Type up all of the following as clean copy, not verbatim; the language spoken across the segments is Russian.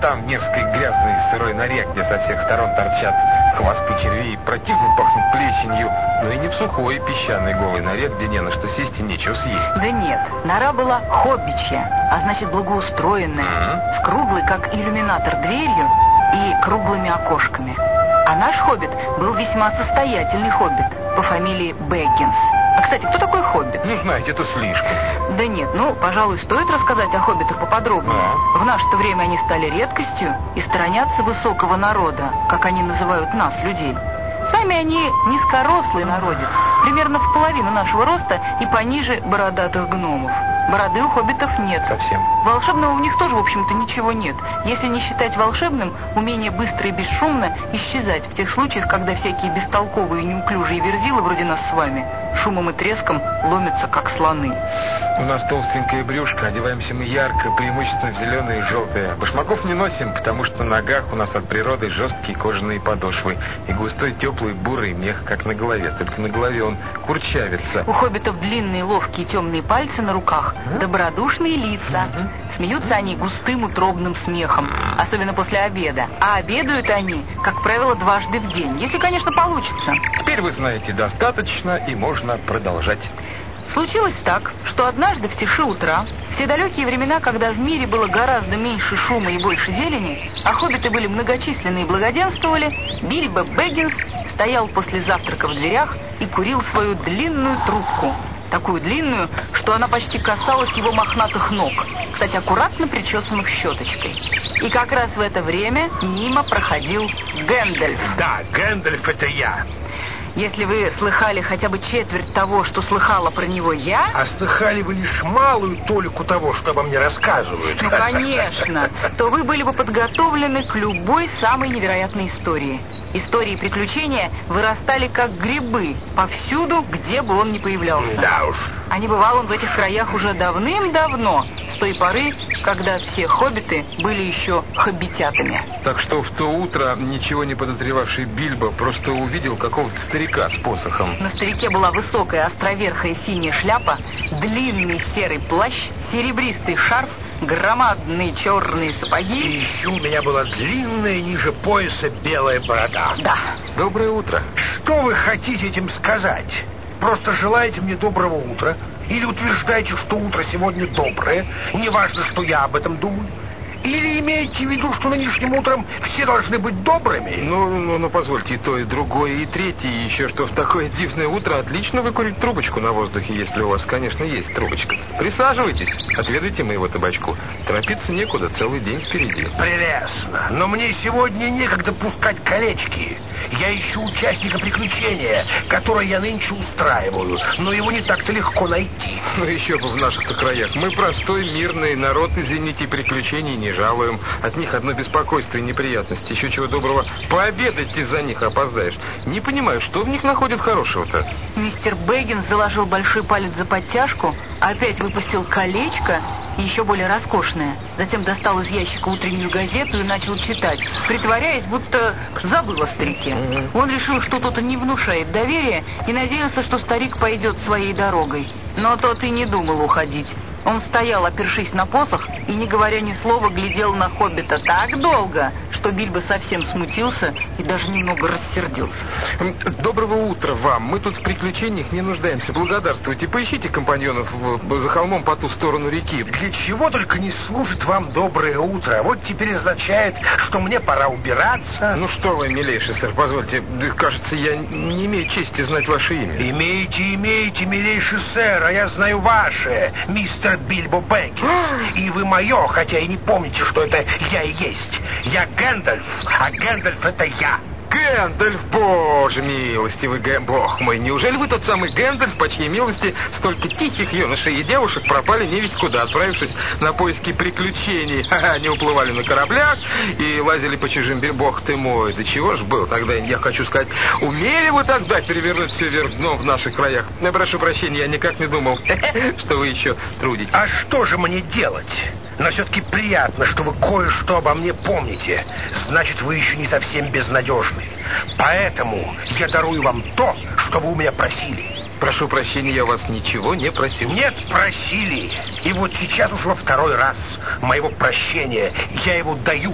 там, в мерзкой, грязной, сырой норе, где со всех сторон торчат хвосты червей, противно пахнут плесенью, но и не в сухой, песчаной, голой норе, где не на что сесть и нечего съесть. Да нет, нора была хоббичья, а значит благоустроенная, с круглой, как иллюминатор, дверью и круглыми окошками. А наш хоббит был весьма состоятельный хоббит по фамилии Бэггинс. А, кстати, кто такой хоббит? Ну, знаете, это слишком. Да нет, пожалуй, стоит рассказать о хоббитах поподробнее. В наше-то время они стали редкостью и сторонятся высокого народа, как они называют нас, людей. Сами они низкорослый народец, примерно в половину нашего роста и пониже бородатых гномов. Бороды у хоббитов нет. Совсем. Волшебного у них тоже, в общем-то, ничего нет. Если не считать волшебным умение быстро и бесшумно исчезать в тех случаях, когда всякие бестолковые и неуклюжие верзилы вроде нас с вами шумом и треском ломятся, как слоны. У нас толстенькое брюшко, одеваемся мы ярко, преимущественно в зеленое и желтое. Башмаков не носим, потому что на ногах у нас от природы жесткие кожаные подошвы и густой теплый бурый мех, как на голове. Только на голове он курчавится. У хоббитов длинные ловкие темные пальцы на руках, добродушные лица. Смеются они густым утробным смехом, особенно после обеда. А обедают они, как правило, дважды в день, если, конечно, получится. Теперь вы знаете достаточно, и можно продолжать. Случилось так, что однажды в тиши утра, в те далекие времена, когда в мире было гораздо меньше шума и больше зелени, а хоббиты были многочисленны и благоденствовали, Бильбо Бэггинс стоял после завтрака в дверях и курил свою длинную трубку. Такую длинную, что она почти касалась его мохнатых ног, кстати, аккуратно причесанных щеточкой. И как раз в это время мимо проходил Гэндальф. Да, Гэндальф — это я. Если вы слыхали хотя бы четверть того, что слыхала про него я... А слыхали вы лишь малую толику того, что обо мне рассказывают? Ну, конечно. То вы были бы подготовлены к любой самой невероятной истории. Истории и приключения вырастали как грибы повсюду, где бы он ни появлялся. Да уж. А не бывал он в этих краях уже давным-давно, с той поры, когда все хоббиты были еще хоббитятами. Так что в то утро ничего не подозревавший Бильбо просто увидел какого-то старика с посохом. На старике была высокая островерхая синяя шляпа, длинный серый плащ, серебристый шарф, громадные черные сапоги. И еще у меня была длинная ниже пояса белая борода. Да. Доброе утро. Что вы хотите этим сказать? Просто желаете мне доброго утра? Или утверждаете, что утро сегодня доброе? Неважно, что я об этом думаю. Или имеете в виду, что нынешним утром все должны быть добрыми? Ну, позвольте, и то, и другое, и третье, и еще что в такое дивное утро отлично выкурить трубочку на воздухе, если у вас, конечно, есть трубочка. Присаживайтесь, отведайте моего табачку. Торопиться некуда, целый день впереди. Прелестно. Но мне сегодня некогда пускать колечки. Я ищу участника приключения, которое я нынче устраиваю, но его не так-то легко найти. Ну, еще бы в наших-то краях. Мы простой, мирный народ, извините, приключений не жалуем. От них одно беспокойство и неприятности. Еще чего доброго, пообедать из-за них опоздаешь. Не понимаю, что в них находят хорошего-то? Мистер Бэггинс заложил большой палец за подтяжку, опять выпустил колечко, еще более роскошное. Затем достал из ящика утреннюю газету и начал читать, притворяясь, будто забыл о старике. Он решил, что тот не внушает доверия, и надеялся, что старик пойдет своей дорогой. Но тот и не думал уходить. Он стоял, опершись на посох, и, не говоря ни слова, глядел на хоббита так долго, что Бильбо совсем смутился и даже немного рассердился. Доброго утра вам. Мы тут в приключениях не нуждаемся. Благодарствуйте. Поищите компаньонов за холмом по ту сторону реки. Для чего только не служит вам доброе утро? Вот теперь означает, что мне пора убираться. Ну что вы, милейший сэр, позвольте. Кажется, я не имею чести знать ваше имя. Имеете, милейший сэр, а я знаю ваше, мистер Бильбо Бэггинс. И вы мое, хотя и не помните, что это я и есть. Я Гэндальф, а Гэндальф — это я. Гэндальф, боже милостивый, бог мой, неужели вы тот самый Гэндальф, по чьей милости столько тихих юношей и девушек пропали невесть куда, отправившись на поиски приключений? Они уплывали на кораблях и лазили по чужим берегам. Бог ты мой, да чего ж был тогда, я хочу сказать, умели вы тогда перевернуть все вверх дном в наших краях? Я прошу прощения, я никак не думал, что вы еще трудитесь. А что же мне делать? Но все-таки приятно, что вы кое-что обо мне помните. Значит, вы еще не совсем безнадежны. Поэтому я дарую вам то, что вы у меня просили. Прошу прощения, я вас ничего не просил. Нет, просили. И вот сейчас уж во второй раз моего прощения я его даю.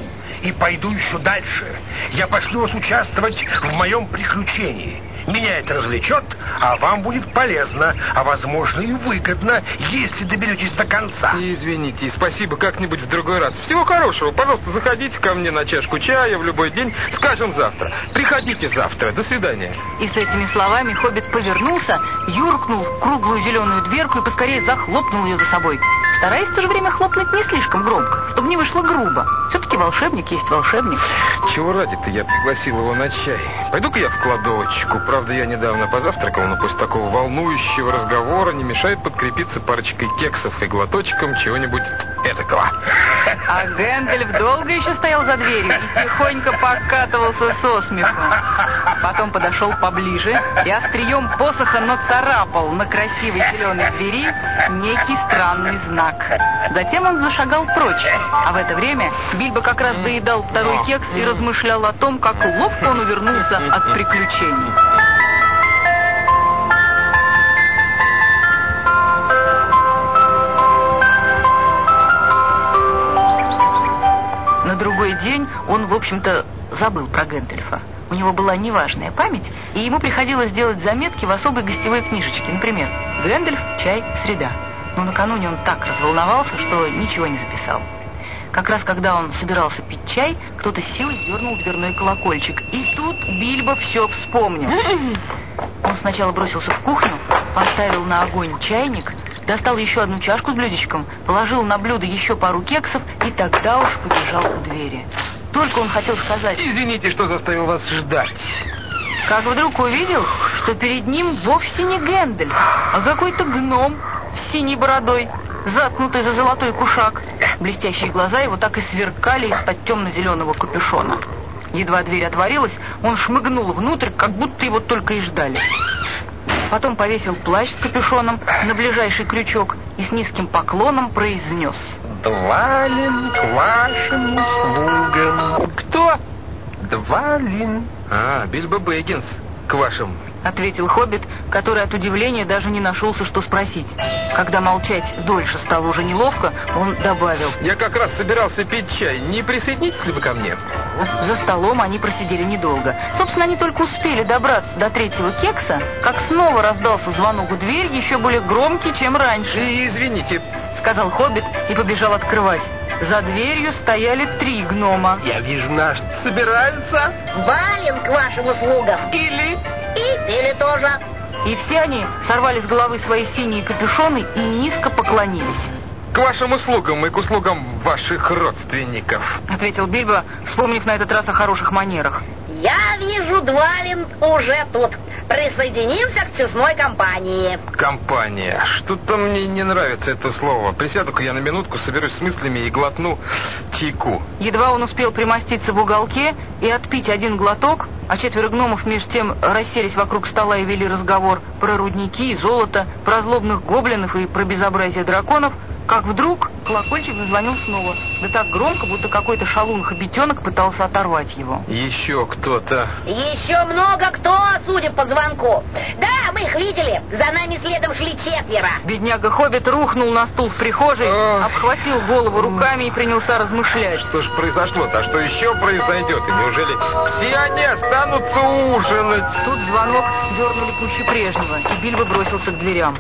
и пойду еще дальше. Я пошлю вас участвовать в моем приключении. Меня это развлечет, а вам будет полезно, а возможно и выгодно, если доберетесь до конца. Извините, спасибо, как-нибудь в другой раз. Всего хорошего. Пожалуйста, заходите ко мне на чашку чая в любой день. Скажем, завтра. Приходите завтра. До свидания. И с этими словами хоббит повернулся, юркнул в круглую зеленую дверку и поскорее захлопнул ее за собой, стараясь в то же время хлопнуть не слишком громко, чтобы не вышло грубо. Все-таки волшебник есть волшебник. Чего ради-то я пригласил его на чай? Пойду-ка я в кладовочку. Правда, я недавно позавтракал, но после такого волнующего разговора не мешает подкрепиться парочкой кексов и глоточком чего-нибудь эдакого. А Гэндальф долго еще стоял за дверью и тихонько покатывался со смеху. Потом подошел поближе и острием посоха нацарапал на красивой зеленой двери некий странный знак. Затем он зашагал прочь, а в это время Бильбо как раз доедал второй кекс и размышлял о том, как ловко он увернулся от приключений. На другой день он, в общем-то, забыл про Гэндальфа. У него была неважная память, и ему приходилось делать заметки в особой гостевой книжечке. Например, «Гэндальф, чай, среда». Но накануне он так разволновался, что ничего не записал. Как раз когда он собирался пить чай, кто-то с силой дернул дверной колокольчик. И тут Бильбо все вспомнил. Он сначала бросился в кухню, поставил на огонь чайник, достал еще одну чашку с блюдечком, положил на блюдо еще пару кексов и тогда уж побежал к двери. Только он хотел сказать: «Извините, что заставил вас ждать», как вдруг увидел, что перед ним вовсе не Гэндальф, а какой-то гном с синей бородой, заткнутый за золотой кушак. Блестящие глаза его так и сверкали из-под темно-зеленого капюшона. Едва дверь отворилась, он шмыгнул внутрь, как будто его только и ждали. Потом повесил плащ с капюшоном на ближайший крючок и с низким поклоном произнес: Двалин к вашим услугам. «Кто?» Двалин. Бильбо Бэггинс, к вашим. Ответил хоббит, который от удивления даже не нашелся, что спросить. Когда молчать дольше стало уже неловко, он добавил: Я как раз собирался пить чай. Не присоединитесь ли вы ко мне? За столом они просидели недолго. Собственно, они только успели добраться до третьего кекса, как снова раздался звонок в дверь, еще более громкий, чем раньше. Извините, сказал хоббит и побежал открывать. За дверью стояли 3 гнома. Я вижу, наш собираются. Балин к вашим услугам. Или тоже. И все они сорвали с головы свои синие капюшоны и низко поклонились. к вашим услугам и к услугам ваших родственников, ответил Бильбо, вспомнив на этот раз о хороших манерах. Я вижу, Двалин уже тут. Присоединимся к честной компании. Компания. Что-то мне не нравится это слово. Присяду-ка я на минутку, соберусь с мыслями и глотну чайку. Едва он успел примоститься в уголке и отпить один глоток, а 4 гномов меж тем расселись вокруг стола и вели разговор про рудники и золото, про злобных гоблинов и про безобразие драконов, как вдруг колокольчик зазвонил снова, да так громко, будто какой-то шалун-хоббитенок пытался оторвать его. Еще кто-то. Еще много кто, судя по звонку. Да, мы их видели. За нами следом шли 4. Бедняга-хоббит рухнул на стул в прихожей, обхватил голову руками и принялся размышлять. Что ж произошло-то? А что еще произойдет? И неужели все они останутся ужинать? Тут звонок дернули пуще прежнего, и Бильбо бросился к дверям.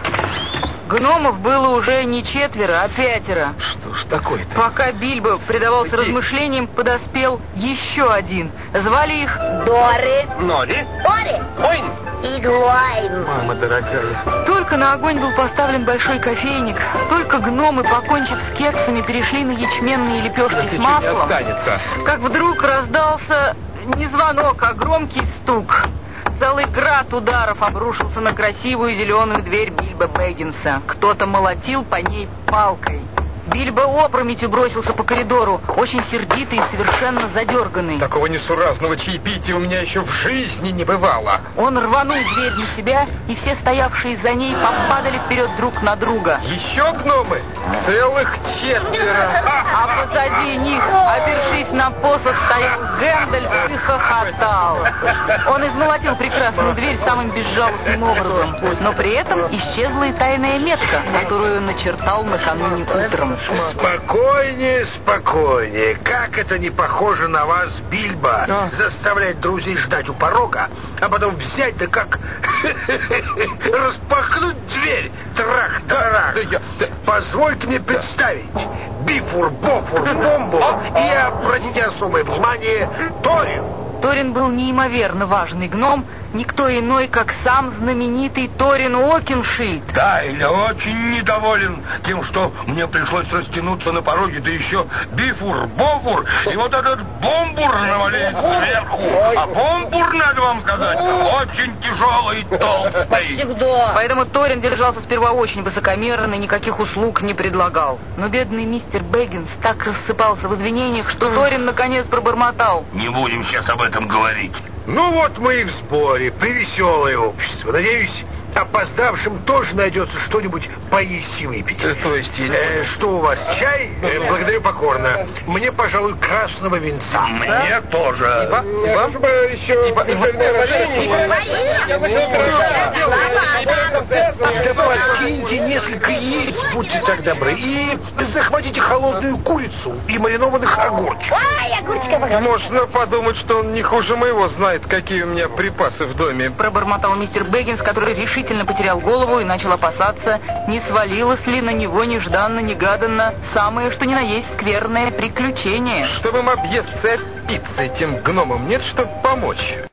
Гномов было уже не 4, а 5. Что ж такое-то? Пока Бильбо предавался размышлениям, подоспел еще один. Звали их Дори, Нори, Ори, Ойн и Глойн. Мама дорогая. Только на огонь был поставлен большой кофейник, только гномы, покончив с кексами, перешли на ячменные лепешки с маслом. Не останется. Как вдруг раздался не звонок, а громкий стук. Целый град ударов обрушился на красивую зеленую дверь Бильбо Бэггинса. Кто-то молотил по ней палкой. Бильбо опрометью бросился по коридору, очень сердитый и совершенно задерганный. Такого несуразного чаепития у меня еще в жизни не бывало. Он рванул дверь на себя, и все стоявшие за ней попадали вперед друг на друга. Еще гномы? Целых 4. А позади них, опершись на посох, стоял Гэндальф и хохотал. Он измолотил прекрасную дверь самым безжалостным образом, но при этом исчезла и тайная метка, которую он начертал накануне утром. кошмар. Спокойнее, спокойнее. Как это не похоже на вас, Бильбо, заставлять друзей ждать у порога, а потом взять, да как распахнуть дверь, трах-тарах. Позвольте мне представить. Бифур, Бофур, Бомбу и, обратите особое внимание, Торин. Торин был неимоверно важный гном, никто иной, как сам знаменитый Торин Океншильд. Да, и я очень недоволен тем, что мне пришлось растянуться на пороге, да еще Бифур, Бофур и вот этот Бомбур навалить сверху. А Бомбур, надо вам сказать, очень тяжелый и толстый. Всегда. Поэтому Торин держался сперва очень высокомерно и никаких услуг не предлагал. Но бедный мистер Бэггинс так рассыпался в извинениях, что Торин наконец пробормотал. Не будем сейчас об этом говорить. Ну вот мы и в сборе, превеселое общество. Надеюсь, опоздавшим тоже найдется что-нибудь поесть и выпить. То есть Что у вас, чай? Благодарю покорно. Мне, пожалуй, красного винца. Мне тоже. Вам бы еще... Да подкиньте несколько яиц, будьте так добры, и захватите холодную курицу и маринованных огурчиков. Ай, огурчиков. Можно подумать, что он не хуже моего знает, какие у меня припасы в доме. Пробормотал мистер Бэггинс, который решительно потерял голову и начал опасаться, не свалилось ли на него нежданно-негаданно самое что ни на есть скверное приключение. Чтобы им объесться и опиться этим гномам, нет, чтобы помочь.